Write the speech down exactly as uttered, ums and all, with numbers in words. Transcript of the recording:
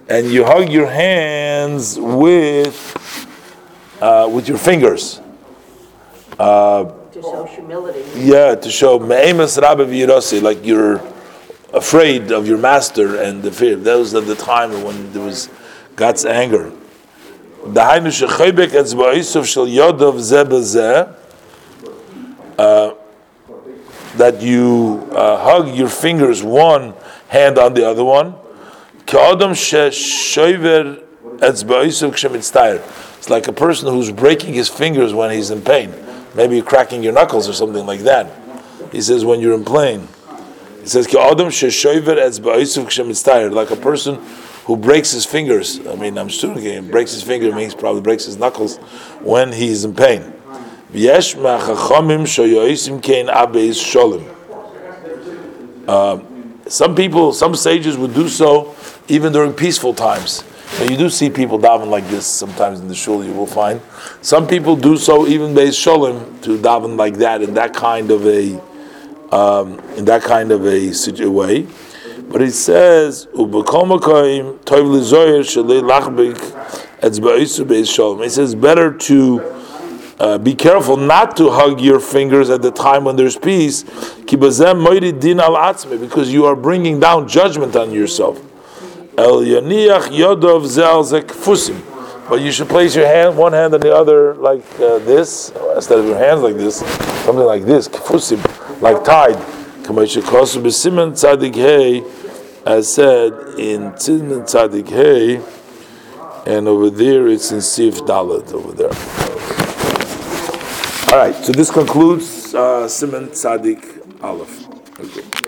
and you hug your hands with uh, with your fingers. Uh, to show humility. Yeah, to show me'emes rabbi v'yirasi, like you're afraid of your master and the fear. That was at the time when there was God's anger. Dahainu shechaybek etzba'isov shel yodov zeh b'zeh, that you uh, hug your fingers, one hand on the other one. K'adam she'shoiver etzba'isov k'shemitztayr. It's like a person who's breaking his fingers when he's in pain. Maybe you're cracking your knuckles or something like that. He says when you're in pain. He says K'adam she'shoiver etzba'isov k'shemitztayr, like a person who breaks his fingers. I mean, I'm sure he breaks his finger means probably breaks his knuckles when he's in pain. Uh, some people, some sages would do so even during peaceful times. Now, you do see people daven like this sometimes in the shul. You will find some people do so even beis sholem, to daven like that in that kind of a um, in that kind of a way. But it says, it says better to uh, be careful not to hug your fingers at the time when there's peace, because you are bringing down judgment on yourself. But you should place your hand, one hand on the other like uh, this, instead of your hands like this, something like this, like tied. As said in Tzidman Tzadik Hey, and over there it's in Sif Dalet over there. All right, so this concludes uh, Siman Tzadik Aleph.